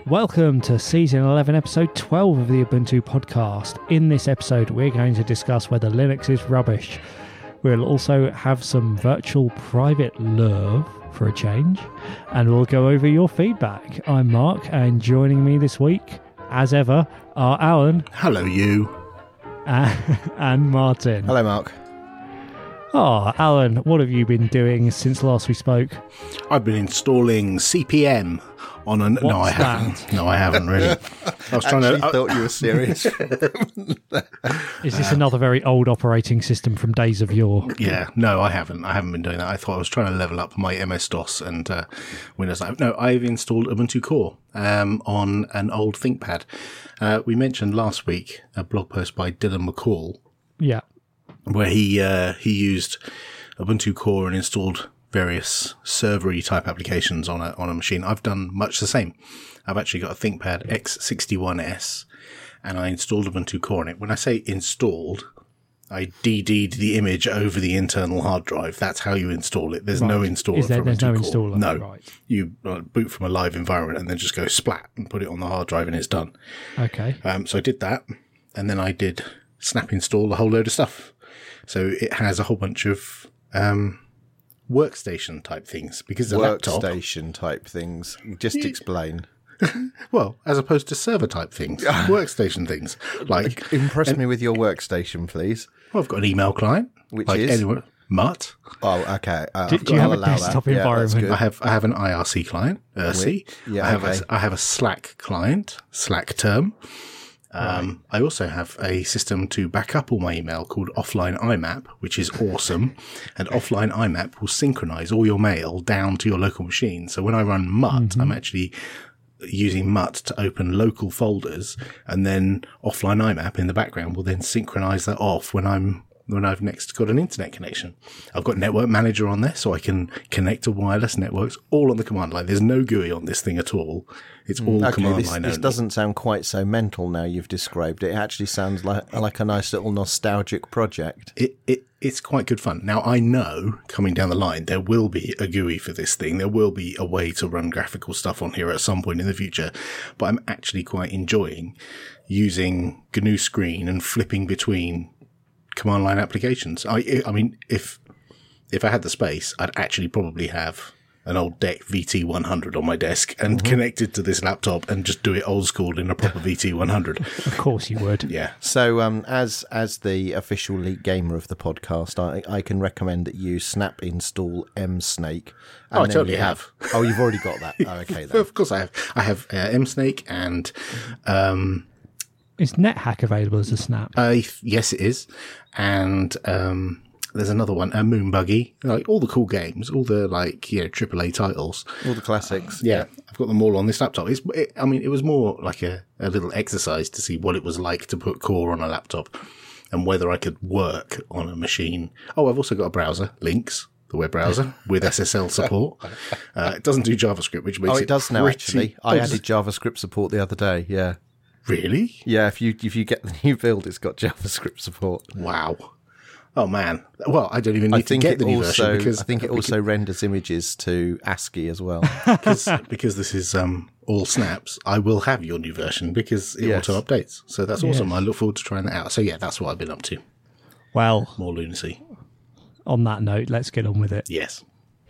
Welcome to Season 11, Episode 12 of the Ubuntu Podcast. In this episode, we're going to discuss whether Linux is rubbish. We'll also have some virtual private love for a change, and we'll go over your feedback. I'm Mark, and joining me this week, as ever, are Alan. Hello, you. And Martin. Hello, Mark. Oh, Alan, what have you been doing since last we spoke? I've been installing CP/M on a... No, I haven't. No, I haven't really. I was trying to... thought you were serious. Is this another very old operating system from days of yore? Yeah, no, I haven't. I haven't been doing that. I thought I was trying to level up my MS-DOS and Windows. No, I've installed Ubuntu Core on an old ThinkPad. We mentioned last week a blog post by Dylan McCall. Yeah. Where he used Ubuntu Core and installed various server-y type applications on a machine. I've done much the same. I've actually got a ThinkPad X61S and I installed Ubuntu Core on it. When I say installed, I DD'd the image over the internal hard drive. That's how you install it. There's no installer for Ubuntu Core. There's no installer? No. Right. You boot from a live environment and then just go splat and put it on the hard drive and it's done. Okay. So I did that and then I did snap install a whole load of stuff. So it has a whole bunch of workstation type things because the laptop. Workstation type things. Just explain. Well, as opposed to server type things, workstation things. Like impress me with your workstation, please. Well, I've got an email client, which like is Mutt. Oh, okay. Do you have a desktop environment? I have an IRC client, IRC. Yeah, I have a Slack client, Slack term. I also have a system to back up all my email called Offline IMAP, which is awesome. And Offline IMAP will synchronize all your mail down to your local machine. So when I run Mutt, I'm actually using Mutt to open local folders, and then Offline IMAP in the background will then synchronize that off when I've next got an internet connection. I've got Network Manager on there, so I can connect to wireless networks all on the command line. There's no GUI on this thing at all. It's all command line only. This doesn't sound quite so mental now you've described it. It actually sounds like a nice little nostalgic project. It's quite good fun. Now, I know coming down the line, there will be a GUI for this thing. There will be a way to run graphical stuff on here at some point in the future, but I'm actually quite enjoying using GNU Screen and flipping between command line applications. I mean, if I had the space, I'd actually probably have an old DEC VT100 on my desk and connected to this laptop and just do it old school in a proper VT100. Of course you would. Yeah. So, as the official lead gamer of the podcast, I can recommend that you snap install msnake. Oh, I totally have. Oh, you've already got that. Oh, okay, then. Of course I have. I have msnake and Is NetHack available as a snap? yes, it is. And there's another one, Moonbuggy, like all the cool games, all the AAA titles, All the classics. Yeah, I've got them all on this laptop. It was more like a little exercise to see what it was like to put Core on a laptop and whether I could work on a machine. Oh, I've also got a browser, Lynx, the web browser with SSL support. It doesn't do JavaScript, which makes it does now. Actually, I does added JavaScript support the other day. Yeah. Really? Yeah. If you get the new build, it's got JavaScript support. Wow. Oh man! Well, I don't even need to get the new version because I think it also renders images to ASCII as well. because this is all snaps. I will have your new version because it auto updates. So that's awesome. I look forward to trying that out. So yeah, that's what I've been up to. Well, More lunacy. on that note, let's get on with it. Yes.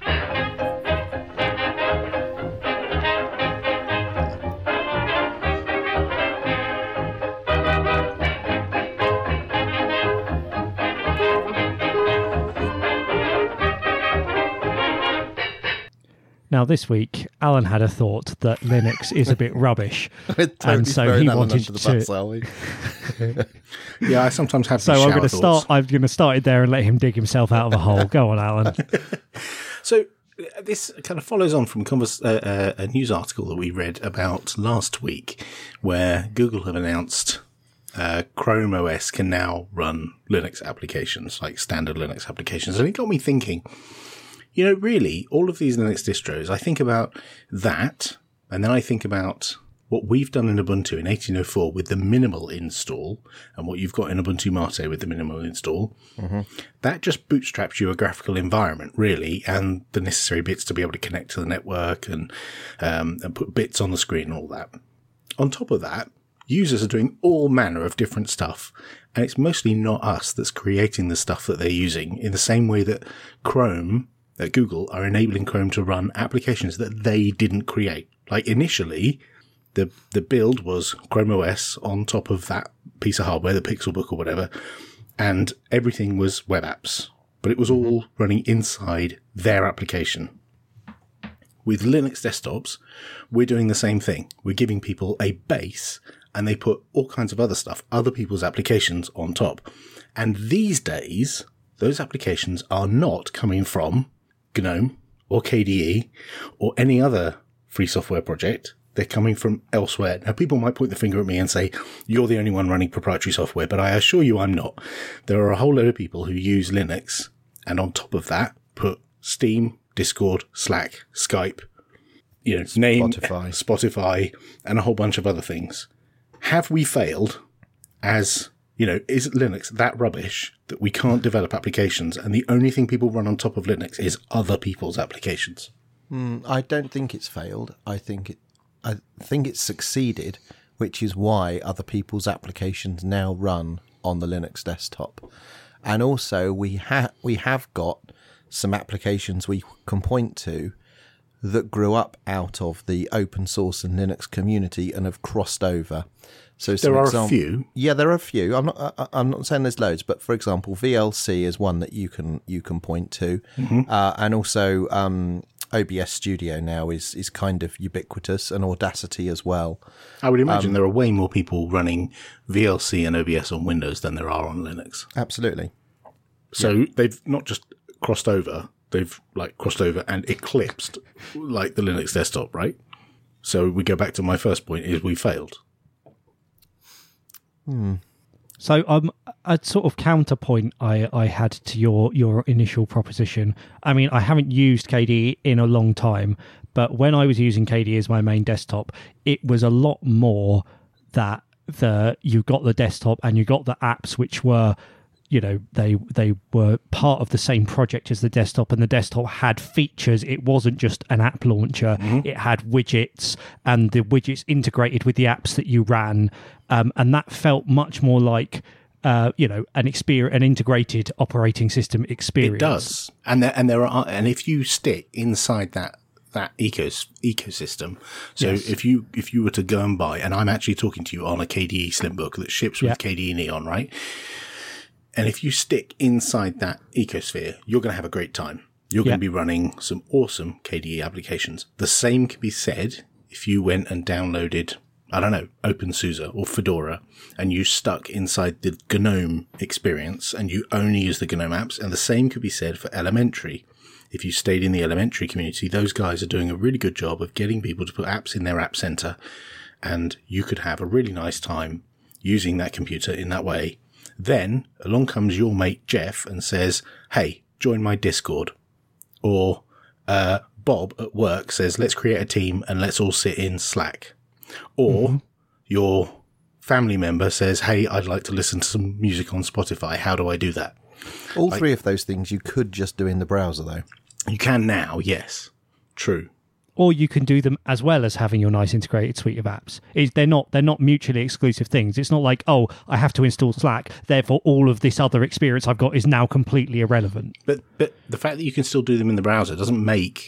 Now, this week, Alan had a thought that Linux is a bit rubbish, Totally and so he wanted under the bus, to. are we? Yeah, I sometimes have. So I'm going to start it there and let him dig himself out of a hole. Go on, Alan. So this kind of follows on from a news article that we read about last week, where Google have announced Chrome OS can now run Linux applications, like standard Linux applications, and it got me thinking. Really, all of these Linux distros, I think about that, and then I think about what we've done in Ubuntu in 1804 with the minimal install, and what you've got in Ubuntu Mate with the minimal install. That just bootstraps you a graphical environment, really, and the necessary bits to be able to connect to the network and put bits on the screen and all that. On top of that, users are doing all manner of different stuff, and it's mostly not us that's creating the stuff that they're using, in the same way that Google are enabling Chrome to run applications that they didn't create. Like initially, the build was Chrome OS on top of that piece of hardware, the Pixelbook or whatever, and everything was web apps, but it was all running inside their application. With Linux desktops, we're doing the same thing. We're giving people a base, and they put all kinds of other stuff, other people's applications on top. And these days, those applications are not coming from GNOME or KDE or any other free software project. They're coming from elsewhere. Now, people might point the finger at me and say, you're the only one running proprietary software, but I assure you I'm not. There are a whole load of people who use Linux, and on top of that, put Steam, Discord, Slack, Skype, Spotify, and a whole bunch of other things. Have we failed as, is Linux that rubbish that we can't develop applications and the only thing people run on top of Linux is other people's applications? I don't think it's failed. I think it's succeeded, which is why other people's applications now run on the Linux desktop. And also we have got some applications we can point to that grew up out of the open source and Linux community and have crossed over. So there are a few. Yeah, there are a few. I'm not saying there's loads, but for example, VLC is one that you can point to, and also OBS Studio now is kind of ubiquitous, and Audacity as well. I would imagine there are way more people running VLC and OBS on Windows than there are on Linux. Absolutely. So they've not just crossed over, they've crossed over and eclipsed the Linux desktop, right? So we go back to my first point, is we failed. So a sort of counterpoint I had to your initial proposition. I mean, I haven't used KDE in a long time, but when I was using KDE as my main desktop, it was a lot more that you got the desktop and you got the apps which were, they were part of the same project as the desktop, and the desktop had features. It wasn't just an app launcher. It had widgets, and the widgets integrated with the apps that you ran. And that felt much more like, an integrated operating system experience. It does. And if you stick inside that ecosystem, so yes. if you were to go and buy, and I'm actually talking to you on a KDE Slimbook that ships with KDE Neon, right? And if you stick inside that ecosphere, you're going to have a great time. You're going to be running some awesome KDE applications. The same can be said if you went and downloaded, I don't know, OpenSUSE or Fedora, and you stuck inside the GNOME experience and you only use the GNOME apps. And the same could be said for Elementary. If you stayed in the Elementary community, those guys are doing a really good job of getting people to put apps in their app center, and you could have a really nice time using that computer in that way. Then along comes your mate Jeff and says, hey, join my Discord. Or Bob at work says, let's create a team and let's all sit in Slack. Or your family member says, hey, I'd like to listen to some music on Spotify. How do I do that? All three of those things you could just do in the browser, though. You can now, yes. True. Or you can do them as well as having your nice integrated suite of apps. They're not mutually exclusive things. It's not like, oh, I have to install Slack, therefore all of this other experience I've got is now completely irrelevant. But the fact that you can still do them in the browser doesn't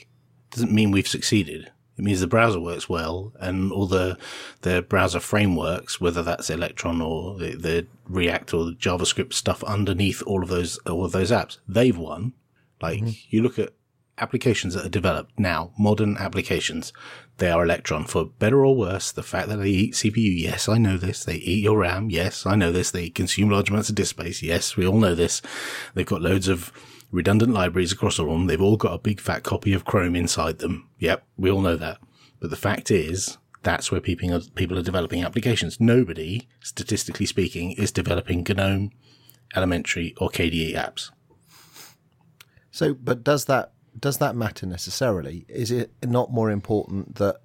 mean we've succeeded. It means the browser works well, and all the browser frameworks, whether that's Electron or the React or the JavaScript stuff underneath all of those apps, they've won. You look at applications that are developed now, modern applications, they are Electron. For better or worse, the fact that they eat CPU, yes, I know this. They eat your RAM, yes, I know this. They consume large amounts of disk space, yes, we all know this. They've got loads of redundant libraries across all of them. They've all got a big fat copy of Chrome inside them. Yep, we all know that. But the fact is, that's where people are developing applications. Nobody, statistically speaking, is developing GNOME, Elementary, or KDE apps. So, but does that matter necessarily? Is it not more important that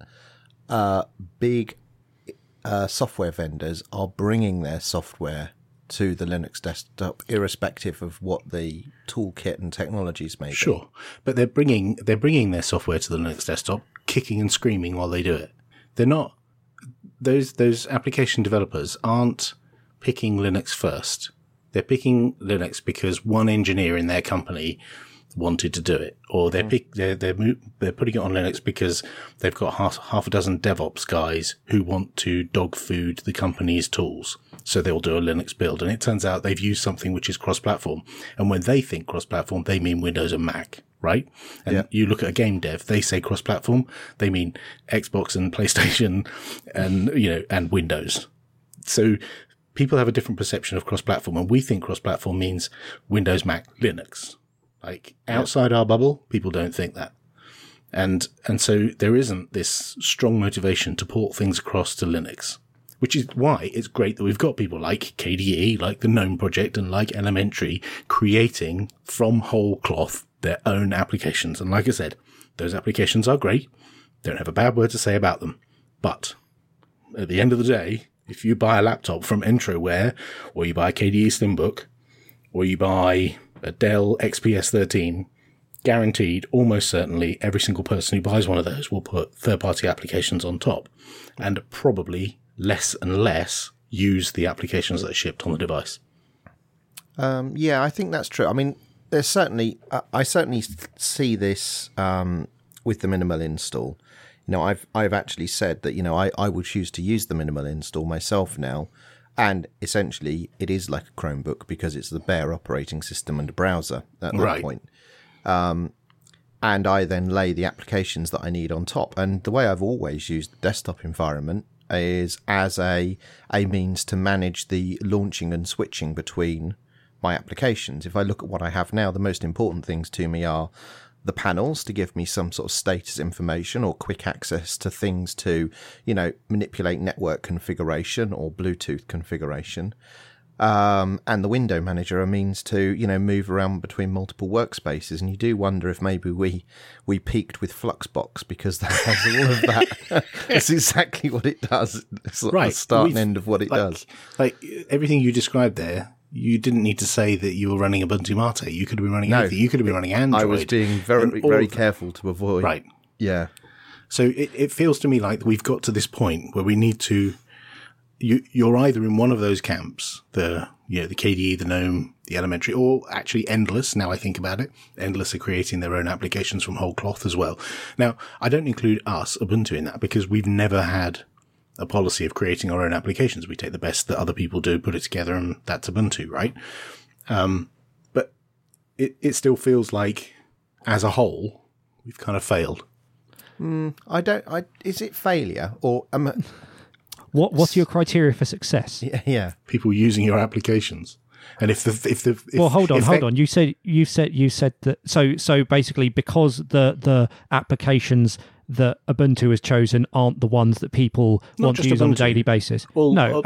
big software vendors are bringing their software to the Linux desktop, irrespective of what the toolkit and technologies may be? Sure, but they're bringing their software to the Linux desktop, kicking and screaming while they do it. those application developers aren't picking Linux first. They're picking Linux because one engineer in their company wanted to do it, or they're putting it on Linux because they've got half a dozen DevOps guys who want to dog food the company's tools. So they'll do a Linux build, and it turns out they've used something which is cross-platform. And when they think cross-platform, they mean Windows and Mac, right? And you look at a game dev, they say cross-platform, they mean Xbox and PlayStation and, and Windows. So people have a different perception of cross-platform, and we think cross-platform means Windows, Mac, Linux. Like outside our bubble, people don't think that. And so there isn't this strong motivation to port things across to Linux, which is why it's great that we've got people like KDE, like the GNOME project, and like Elementary creating from whole cloth their own applications. And like I said, those applications are great. Don't have a bad word to say about them. But at the end of the day, if you buy a laptop from Entroware, or you buy a KDE Slimbook, or you buy a Dell XPS 13, guaranteed, almost certainly, every single person who buys one of those will put third-party applications on top, and probably less and less use the applications that are shipped on the device. Yeah, I think that's true. I mean, there's certainly, I certainly see this with the minimal install. I've actually said that, I would choose to use the minimal install myself now. And essentially, it is like a Chromebook because it's the bare operating system and a browser at that point. And I then lay the applications that I need on top. And the way I've always used the desktop environment is as a means to manage the launching and switching between my applications. If I look at what I have now, the most important things to me are the panels to give me some sort of status information or quick access to things to, manipulate network configuration or Bluetooth configuration. And the window manager a means to, move around between multiple workspaces. And you do wonder if maybe we peaked with Fluxbox because that has all of that. That's exactly what it does. It's the start and end of what it does. Like everything you described there, you didn't need to say that you were running Ubuntu Mate. You could have been running anything. You could have been running Android. I was being very careful to avoid. Right. Yeah. So it feels to me like we've got to this point where we need to. You're either in one of those camps, the KDE, the GNOME, the Elementary, or actually Endless. Now I think about it, Endless are creating their own applications from whole cloth as well. Now I don't include us, Ubuntu, in that because we've never had a policy of creating our own applications. We take the best that other people do, put it together, and that's Ubuntu, right? But it still feels like, as a whole, we've kind of failed. Is it failure or? What's your criteria for success? Yeah. People using your applications. And if hold on. You said that. So basically, because the applications that Ubuntu has chosen aren't the ones that people want to use on a daily basis. Well, no,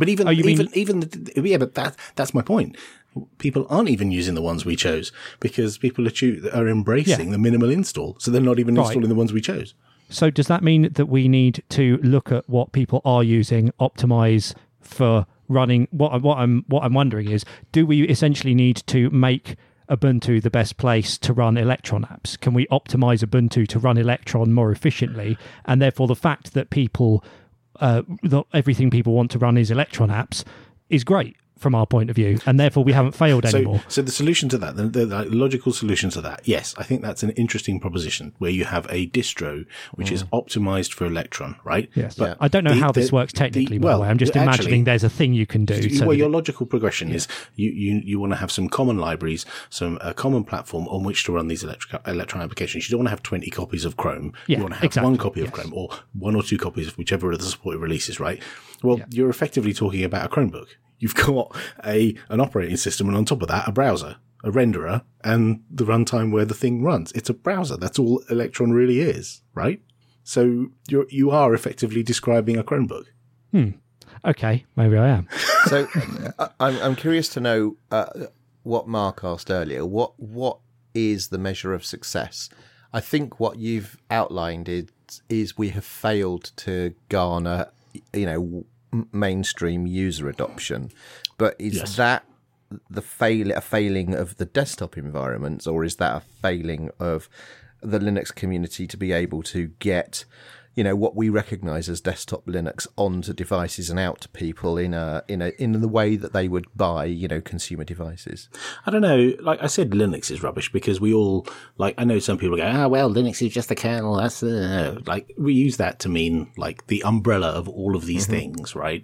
but that's my point. People aren't even using the ones we chose because people are embracing the minimal install, so they're not even installing the ones we chose. So does that mean that we need to look at what people are using, optimize for running? What I'm wondering is, do we essentially need to make Ubuntu the best place to run Electron apps? Can we optimize Ubuntu to run Electron more efficiently? And therefore, the fact that everything people want to run is Electron apps is great from our point of view, and therefore we haven't failed anymore. So the solution to that, the logical solution to that, yes, I think that's an interesting proposition where you have a distro which is optimized for Electron, right? Yes. But I don't know how this works technically, by the way. I'm just imagining there's a thing you can do. Your logical progression is you want to have some common libraries, a common platform on which to run these Electron applications. You don't want to have 20 copies of Chrome. You want to have one copy of Chrome or one or two copies of whichever of the supported releases, right? Well, you're effectively talking about a Chromebook. You've got an operating system, and on top of that, a browser, a renderer, and the runtime where the thing runs. It's a browser. That's all Electron really is, right? So you are effectively describing a Chromebook. Okay, maybe I am. So I'm curious to know what Mark asked earlier. What is the measure of success? I think what you've outlined is we have failed to garner, mainstream user adoption, but is that a failing of the desktop environments, or is that a failing of the Linux community to be able to get what we recognise as desktop Linux onto devices and out to people in the way that they would buy, consumer devices. I don't know. Like I said, Linux is rubbish because we all I know some people go, well, Linux is just the kernel. That's we use that to mean like the umbrella of all of these things, right?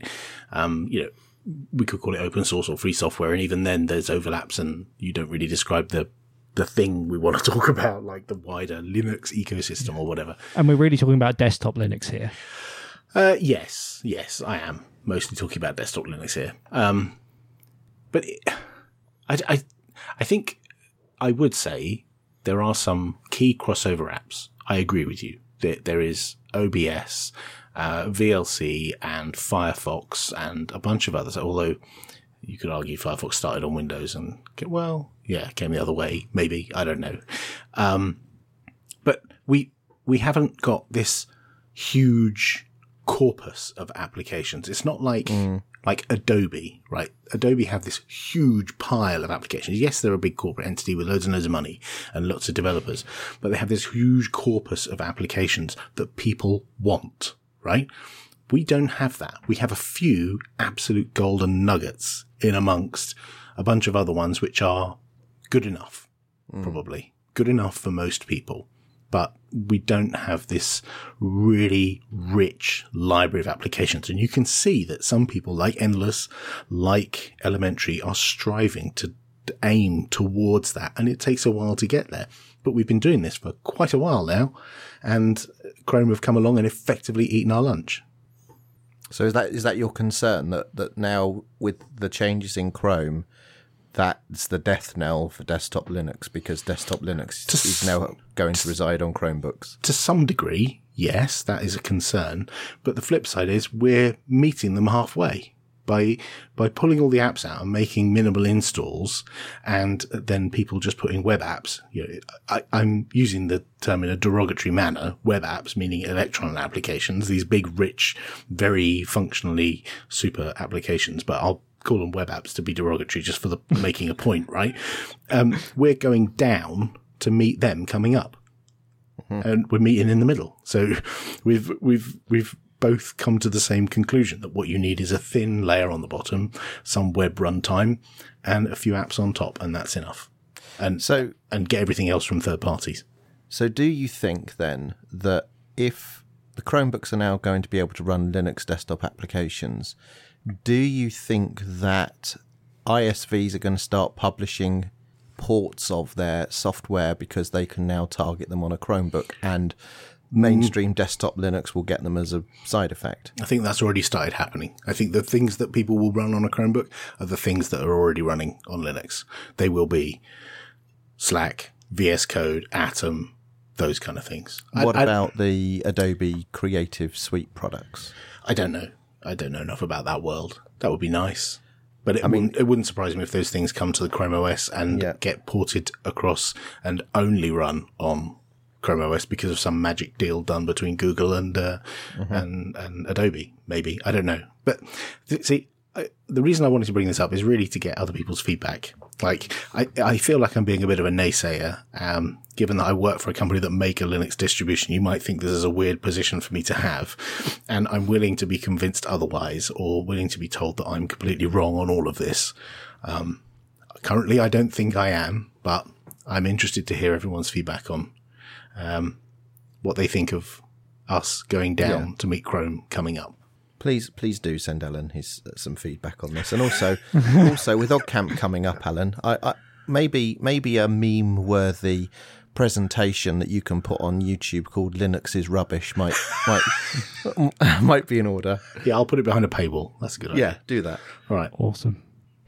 We could call it open source or free software, and even then there's overlaps, and you don't really describe the thing we want to talk about, like the wider Linux ecosystem or whatever. And we're really talking about desktop Linux here. Yes, I am mostly talking about desktop Linux here. But I think I would say there are some key crossover apps. I agree with you. There is OBS, VLC, and Firefox, and a bunch of others, although you could argue Firefox started on Windows and, came the other way, maybe. I don't know. But we haven't got this huge corpus of applications. It's not like Adobe, right? Adobe have this huge pile of applications. Yes, they're a big corporate entity with loads and loads of money and lots of developers, but they have this huge corpus of applications that people want, right? We don't have that. We have a few absolute golden nuggets in amongst a bunch of other ones which are good enough, probably. Good enough for most people. But we don't have this really rich library of applications. And you can see that some people like Endless, like Elementary, are striving to aim towards that. And it takes a while to get there. But we've been doing this for quite a while now. And Chrome have come along and effectively eaten our lunch. So is that your concern that now with the changes in Chrome, that's the death knell for desktop Linux, because desktop Linux is now going to reside on Chromebooks? To some degree, yes, that is a concern. But the flip side is we're meeting them halfway by pulling all the apps out and making minimal installs, and then people just putting web apps. I'm using the term in a derogatory manner, web apps, meaning electron applications, these big, rich, very functionally super applications, but I'll call them web apps to be derogatory just for the making a point, right? We're going down to meet them coming up, and we're meeting in the middle. So we've both come to the same conclusion that what you need is a thin layer on the bottom, some web runtime, and a few apps on top, and that's enough. And get everything else from third parties. So do you think then that if the Chromebooks are now going to be able to run Linux desktop applications, do you think that ISVs are going to start publishing ports of their software because they can now target them on a Chromebook, and mainstream desktop Linux will get them as a side effect? I think that's already started happening. I think the things that people will run on a Chromebook are the things that are already running on Linux. They will be Slack, VS Code, Atom, those kind of things. What about the Adobe Creative Suite products? I don't know. I don't know enough about that world. That would be nice. But it wouldn't surprise me if those things come to the Chrome OS and get ported across and only run on Chrome OS because of some magic deal done between Google and Adobe, maybe. I don't know. But see, the reason I wanted to bring this up is really to get other people's feedback. Like, I feel like I'm being a bit of a naysayer. Given that I work for a company that make a Linux distribution, you might think this is a weird position for me to have. And I'm willing to be convinced otherwise, or willing to be told that I'm completely wrong on all of this. Currently, I don't think I am, but I'm interested to hear everyone's feedback on what they think of us going down to meet Chrome coming up. Please do send Alan some feedback on this, and also with OggCamp coming up, Alan, I maybe a meme-worthy presentation that you can put on YouTube called "Linux is Rubbish" might be in order. Yeah, I'll put it behind a paywall. That's a good idea. Yeah, do that. All right, awesome.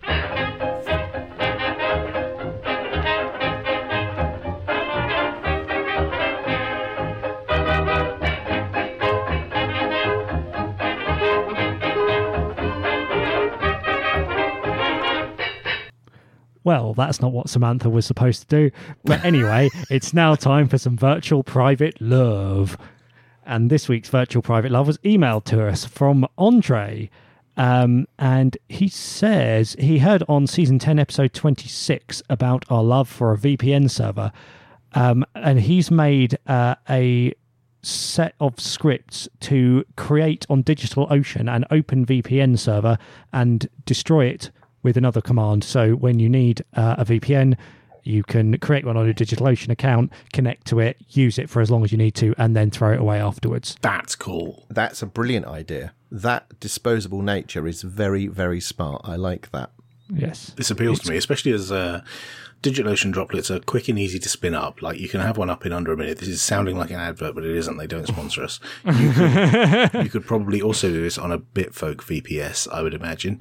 Well, that's not what Samantha was supposed to do. But anyway, it's now time for some virtual private love. And this week's virtual private love was emailed to us from Andre. And he says he heard on season 10, episode 26 about our love for a VPN server. And he's made a set of scripts to create on DigitalOcean an open VPN server and destroy it with another command. So when you need a VPN, you can create one on a DigitalOcean account, connect to it, use it for as long as you need to, and then throw it away afterwards. That's cool. That's a brilliant idea. That disposable nature is very, very smart. I like that. Yes. This appeals to me, especially as DigitalOcean droplets are quick and easy to spin up. Like, you can have one up in under a minute. This is sounding like an advert, but it isn't. They don't sponsor us. You could probably also do this on a Bitfolk VPS, I would imagine.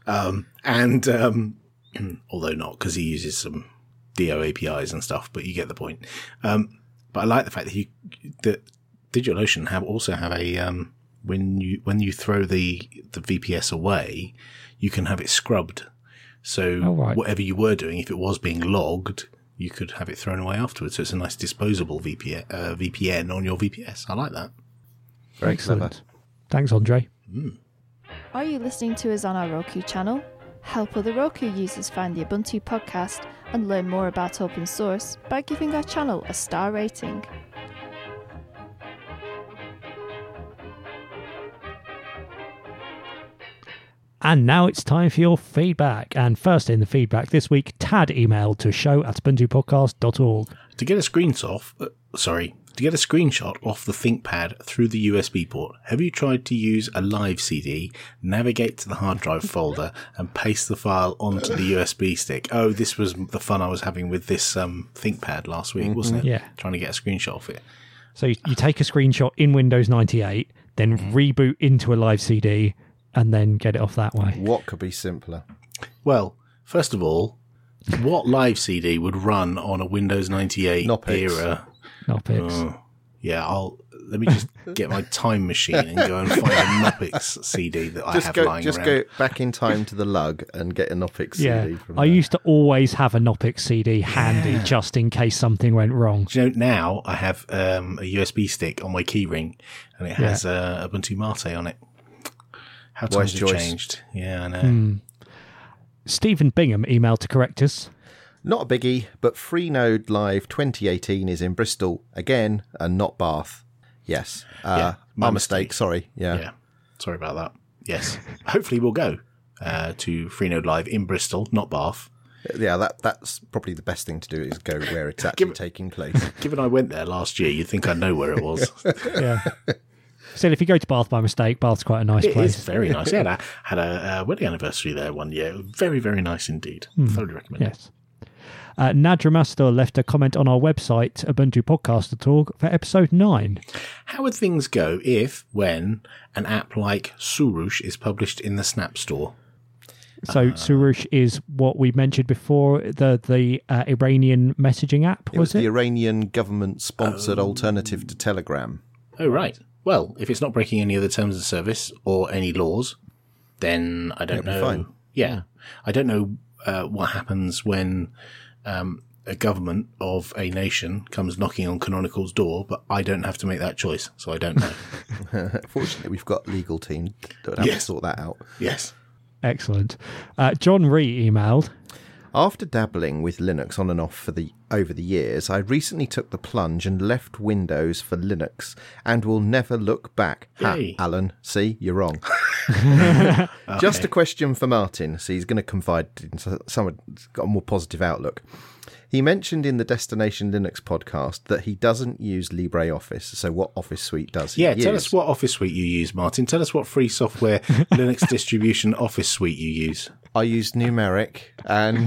Although not, because he uses some DO APIs and stuff, but you get the point. But I like the fact that DigitalOcean also have a when you throw the VPS away, you can have it scrubbed. So whatever you were doing, if it was being logged, you could have it thrown away afterwards. So it's a nice disposable VPN on your VPS. I like that. Very Excellent. clever. Thanks, Andre. Are you listening to us on our Roku channel? Help other Roku users find the Ubuntu podcast and learn more about open source by giving our channel a star rating. And now it's time for your feedback. And first in the feedback this week, Tad emailed to show@ubuntupodcast.org. To get a screenshot off the ThinkPad through the USB port, have you tried to use a live CD, navigate to the hard drive folder, and paste the file onto the USB stick? Oh, this was the fun I was having with this ThinkPad last week, wasn't it? Yeah. Trying to get a screenshot of it. So you take a screenshot in Windows 98, then reboot into a live CD, and then get it off that way. What could be simpler? Well, first of all, what live CD would run on a Windows 98 Knoppix. era? Knoppix. Let me just get my time machine and go and find a Knoppix CD that I have lying around. Go back in time to the lug and get a Knoppix CD from I there. used to always have a Knoppix CD handy just in case something went wrong. Do you know, now I have a USB stick on my keyring and it has Ubuntu Mate on it. How times have changed. Yeah, I know. Stephen Bingham emailed to correct us. Not a biggie, but Freenode Live 2018 is in Bristol again and not Bath. Yes. My mistake. Sorry. Yeah. Sorry about that. Yes. Hopefully we'll go to Freenode Live in Bristol, not Bath. Yeah, that's probably the best thing to do is go where it's actually taking place. Given I went there last year, you'd think I'd know where it was. Yeah. Still, if you go to Bath by mistake, Bath's quite a nice place. It is very nice. I had a wedding anniversary there one year. Very, very nice indeed. Thoroughly recommend it. Yes. Nadramastor left a comment on our website, ubuntupodcast.org, for episode 9. How would things go when an app like Surush is published in the Snap Store? So Surush is what we mentioned before, the Iranian messaging app, was it? The Iranian government-sponsored alternative to Telegram. Oh, right. Well, if it's not breaking any of the terms of service or any laws, then I don't know. Fine. Yeah. I don't know what happens when a government of a nation comes knocking on Canonical's door, but I don't have to make that choice, so I don't know. Fortunately, we've got a legal team that would have to sort that out. Yes. Excellent. John Ree emailed. After dabbling with Linux on and off over the years, I recently took the plunge and left Windows for Linux and will never look back. Yay. Ha, Alan, see, you're wrong. Okay. Just a question for Martin. So he's going to confide in someone who's got a more positive outlook. He mentioned in the Destination Linux podcast that he doesn't use LibreOffice. So what Office suite does he use? Tell us what Office suite you use, Martin. Tell us what free software Linux distribution Office suite you use. I use Numeric and...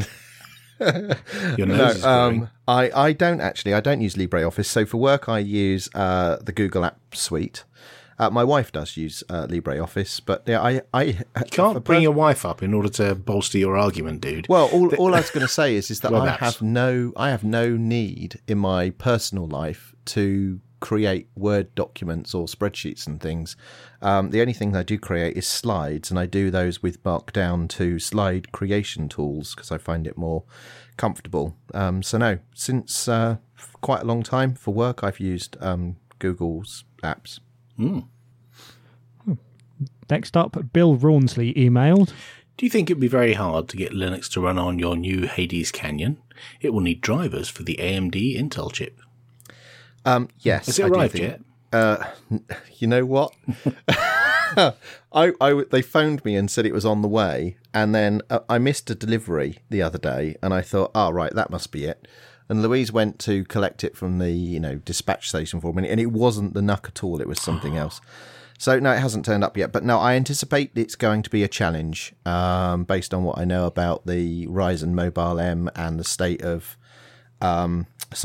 Your nose is growing. I don't actually. I don't use LibreOffice. So for work, I use the Google App Suite. My wife does use LibreOffice, but yeah, I can't bring your wife up in order to bolster your argument, dude. Well, all I was going to say is that Well, I have no need in my personal life to create Word documents or spreadsheets and things. The only thing I do create is slides, and I do those with Markdown to slide creation tools because I find it more comfortable. So no, since quite a long time for work, I've used Google's apps. Next up, Bill Rawnsley emailed. Do you think it would be very hard to get Linux to run on your new Hades Canyon? It will need drivers for the AMD Intel chip. Yes. Has it arrived yet? You know what? They phoned me and said it was on the way, and then I missed a delivery the other day, and I thought, oh, right, that must be it. And Louise went to collect it from the dispatch station for me, and it wasn't the Nuck at all. It was something else. So, no, it hasn't turned up yet. But no, I anticipate it's going to be a challenge based on what I know about the Ryzen Mobile M and the state of... not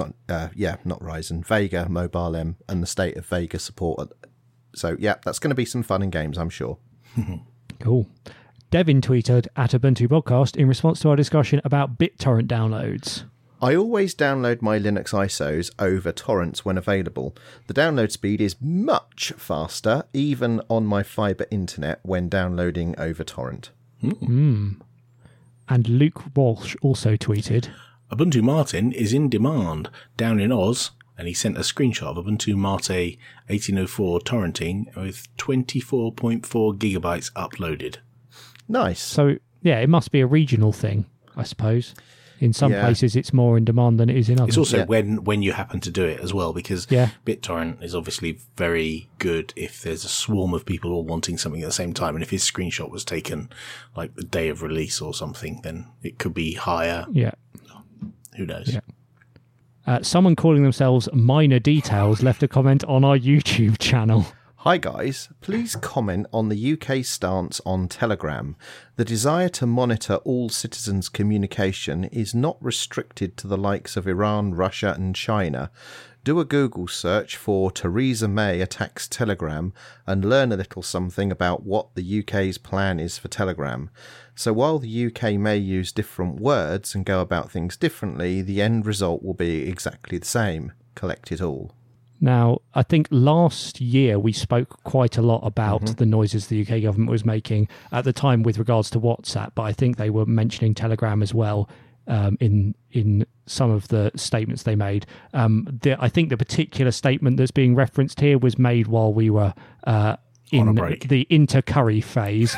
Ryzen, Vega Mobile M and the state of Vega support. So, yeah, that's going to be some fun and games, I'm sure. Cool. Devin tweeted at Ubuntu Podcast in response to our discussion about BitTorrent downloads. I always download my Linux ISOs over torrents when available. The download speed is much faster, even on my fibre internet, when downloading over torrent. And Luke Walsh also tweeted, Ubuntu Martin is in demand down in Oz, and he sent a screenshot of Ubuntu Mate 1804 torrenting with 24.4 gigabytes uploaded. Nice. So, yeah, it must be a regional thing, I suppose. In some places, it's more in demand than it is in others. It's also when you happen to do it as well, because BitTorrent is obviously very good if there's a swarm of people all wanting something at the same time. And if his screenshot was taken like the day of release or something, then it could be higher. Yeah. Who knows? Yeah. Someone calling themselves Minor Details left a comment on our YouTube channel. Hi guys, please comment on the UK stance on Telegram. The desire to monitor all citizens' communication is not restricted to the likes of Iran, Russia and China. Do a Google search for Theresa May attacks Telegram and learn a little something about what the UK's plan is for Telegram. So while the UK may use different words and go about things differently, the end result will be exactly the same. Collect it all. Now, I think last year we spoke quite a lot about the noises the UK government was making at the time with regards to WhatsApp, but I think they were mentioning Telegram as well in some of the statements they made. I think the particular statement that's being referenced here was made while we were in the inter-curry phase.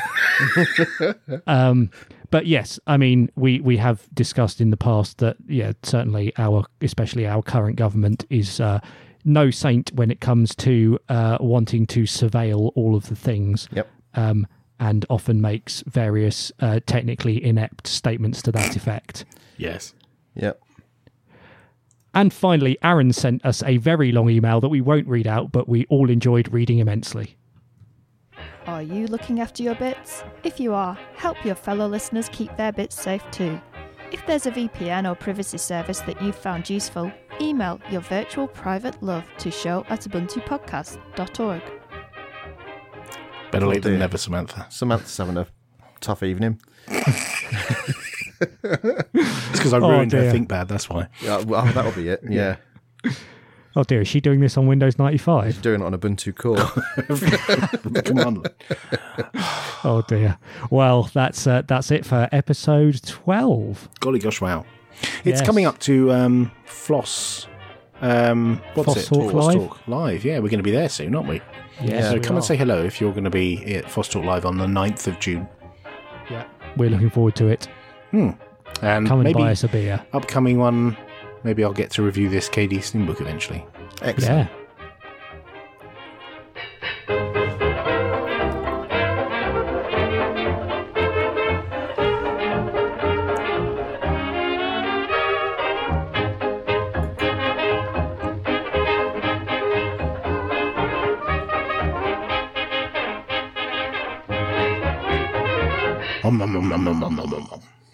But yes, I mean, we have discussed in the past that, certainly especially our current government is... no saint when it comes to wanting to surveil all of the things, and often makes various technically inept statements to that effect. Yes. Yep. And finally, Aaron sent us a very long email that we won't read out, but we all enjoyed reading immensely. Are you looking after your bits? If you are, help your fellow listeners keep their bits safe too. If there's a VPN or privacy service that you've found useful, email your virtual private love to show@ubuntupodcast.org. Better late than never, Samantha. Samantha's having a tough evening. It's because I ruined her ThinkPad, that's why. Well, that'll be it, yeah. Oh dear, is she doing this on Windows 95? Doing it on Ubuntu Core. Come on. Oh dear. Well, that's it for episode 12. Golly gosh, wow. It's coming up to Floss. What's Talk Live? Live. Yeah, we're going to be there soon, aren't we? Yes, so come and say hello if you're going to be at Floss Talk Live on the 9th of June. Yeah, we're looking forward to it. And come and buy us a beer. Upcoming one, maybe I'll get to review this KD Slim book eventually. Excellent. Yeah. Om, nom, nom, nom, nom, nom, nom, nom.